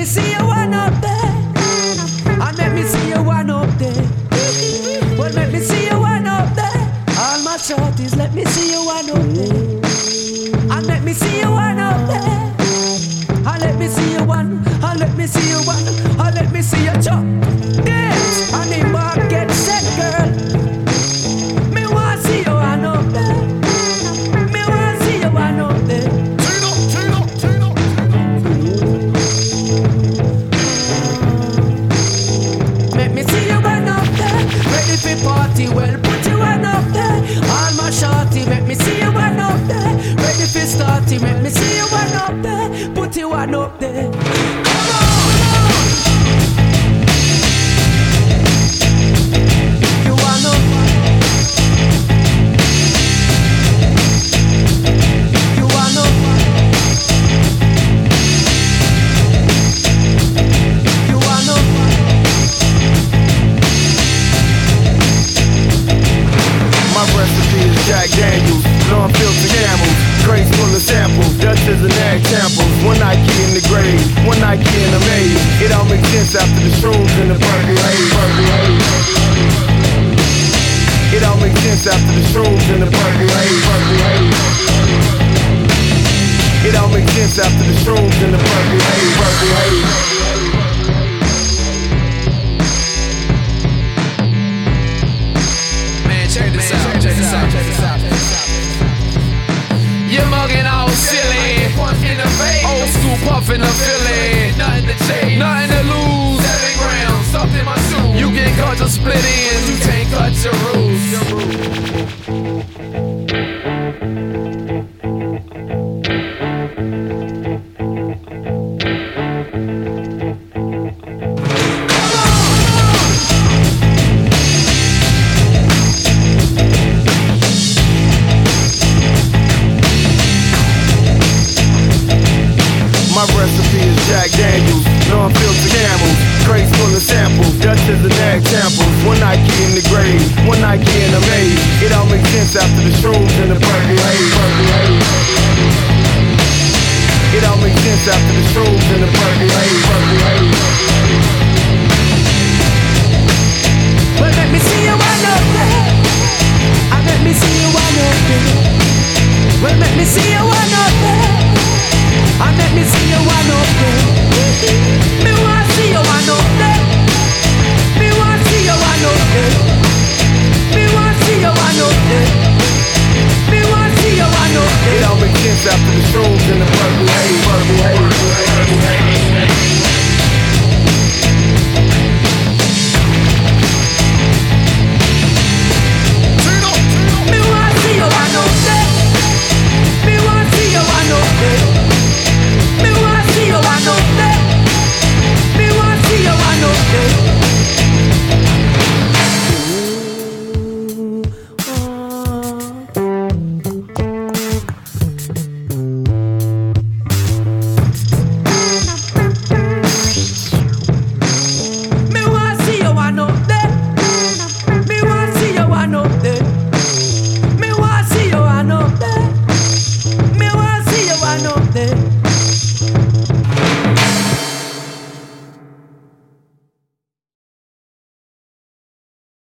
me see you one up there. And let me see you one up there. Well, let me see you one up there. All my shorties, let me see you one up there. And let me see you one up there. And let me see you one. And let me see you one. And let me see you chop. Dance. And the mark get set, girl. Me want to see you one up there. Me want to see you one up there. Let me see you one up there. Ready for party, well put you one up there. All my shorty, let me see you one up there. Ready for starty, let me see you one up there. Put you one up there. Come on. You one up. You one up. You one up. My recipe is Jack Daniels, non-filter camels, crates full of samples, Dutch is an example. One Nike in the grave, one Nike in the maze. It all makes sense after the shrooms and the purple haze. It all makes sense after the shrooms and the purple haze. It all makes sense after the shrooms and the purple haze. Check this out. You're mugging all silly. Old school puffin' a Philly. Nothing to change, nothing to lose. 7 grams, something in my shoe. You get caught to split ends. You can't cut your rules. My recipe is Jack Daniels, non-filter camels, crates full of samples, Dutch is an example. One Nike in the grave, one Nike in the maze. It all makes sense after the shrooms and the purple haze. It all makes sense after the shrooms and the purple